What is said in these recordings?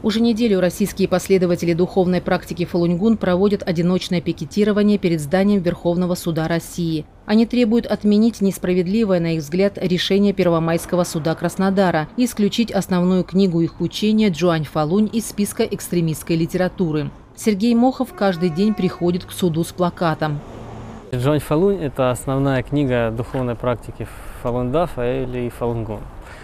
Уже неделю российские последователи духовной практики Фалунь-Гун проводят одиночное пикетирование перед зданием Верховного суда России. Они требуют отменить несправедливое, на их взгляд, решение Первомайского суда Краснодара и исключить основную книгу их учения «Джуань Фалунь» из списка экстремистской литературы. Сергей Мохов каждый день приходит к суду с плакатом. «Джуань Фалунь» – это основная книга духовной практики Фалун-Дафа или Фалун-Гун.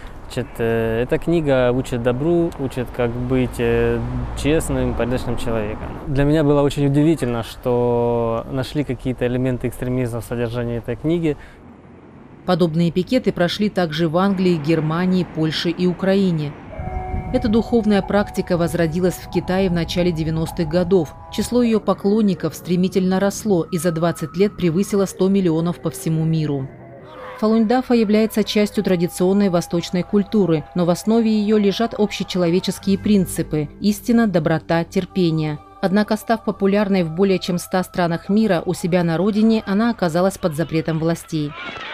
Эта книга учит добру, учит, как быть честным, порядочным человеком. Для меня было очень удивительно, что нашли какие-то элементы экстремизма в содержании этой книги. Подобные пикеты прошли также в Англии, Германии, Польше и Украине. Эта духовная практика возродилась в Китае в начале 90-х годов. Число ее поклонников стремительно росло и за 20 лет превысило 100 миллионов по всему миру. Фалунь-Дафа является частью традиционной восточной культуры, но в основе ее лежат общечеловеческие принципы – истина, доброта, терпение. Однако, став популярной в более чем 100 странах мира, у себя на родине она оказалась под запретом властей.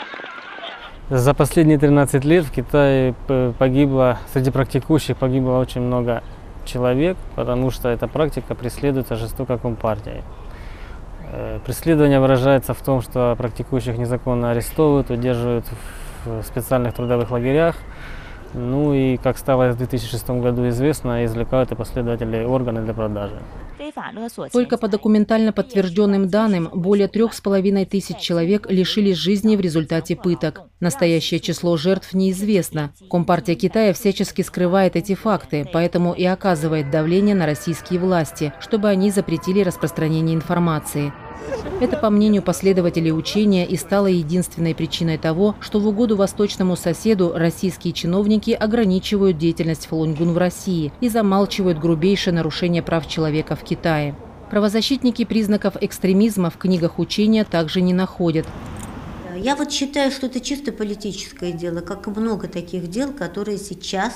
За последние 13 лет в Китае среди практикующих погибло очень много человек, потому что эта практика преследуется жестоко Компартией. Преследование выражается в том, что практикующих незаконно арестовывают, удерживают в специальных трудовых лагерях. Ну и, как стало в 2006 году известно, извлекают и последователей органы для продажи. Только по документально подтвержденным данным, более 3500 человек лишились жизни в результате пыток. Настоящее число жертв неизвестно. Компартия Китая всячески скрывает эти факты, поэтому и оказывает давление на российские власти, чтобы они запретили распространение информации. Это, по мнению последователей учения, и стало единственной причиной того, что в угоду восточному соседу российские чиновники ограничивают деятельность Фалунь-Гун в России и замалчивают грубейшее нарушение прав человека в Китае. Правозащитники признаков экстремизма в книгах учения также не находят. Я вот считаю, что это чисто политическое дело, как и много таких дел, которые сейчас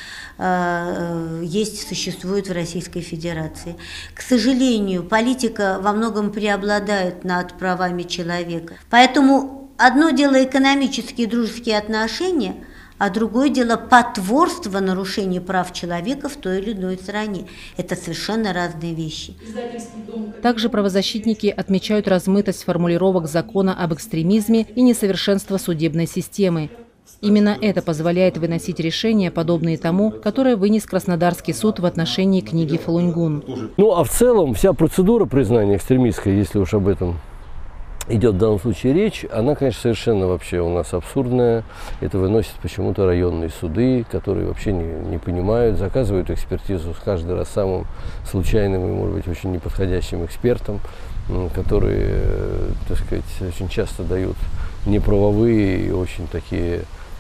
существуют в Российской Федерации. К сожалению, политика во многом преобладает над правами человека. Поэтому одно дело экономические и дружеские отношения, а другое дело потворство нарушения прав человека в той или иной стране. Это совершенно разные вещи. Также правозащитники отмечают размытость формулировок закона об экстремизме и несовершенство судебной системы. Именно это позволяет выносить решения, подобные тому, которое вынес Краснодарский суд в отношении книги Фалунь-Гун. Ну а в целом вся процедура признания экстремистской, если уж об этом идет в данном случае речь, она, конечно, совершенно вообще у нас абсурдная. Это выносят почему-то районные суды, которые вообще не понимают, заказывают экспертизу каждый раз самым случайным и, может быть, очень неподходящим экспертам, которые, так сказать, очень часто дают неправовые и очень такие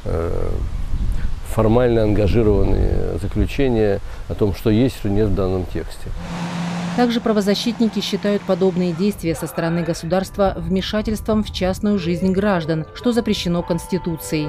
формально ангажированные заключения о том, что есть, что нет в данном тексте. Также правозащитники считают подобные действия со стороны государства вмешательством в частную жизнь граждан, что запрещено Конституцией.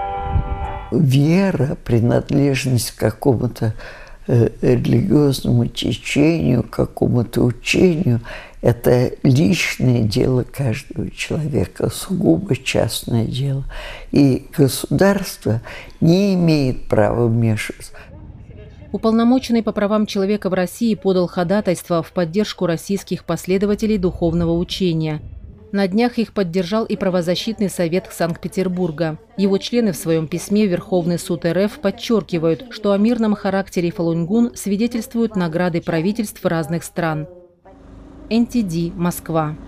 Вера, принадлежность к какому-то религиозному течению, к какому-то учению – это личное дело каждого человека, сугубо частное дело. И государство не имеет права вмешиваться. Уполномоченный по правам человека в России подал ходатайство в поддержку российских последователей духовного учения. На днях их поддержал и правозащитный совет Санкт-Петербурга. Его члены в своем письме в Верховный суд РФ подчеркивают, что о мирном характере Фалунь-Гун свидетельствуют награды правительств разных стран. НТД, Москва.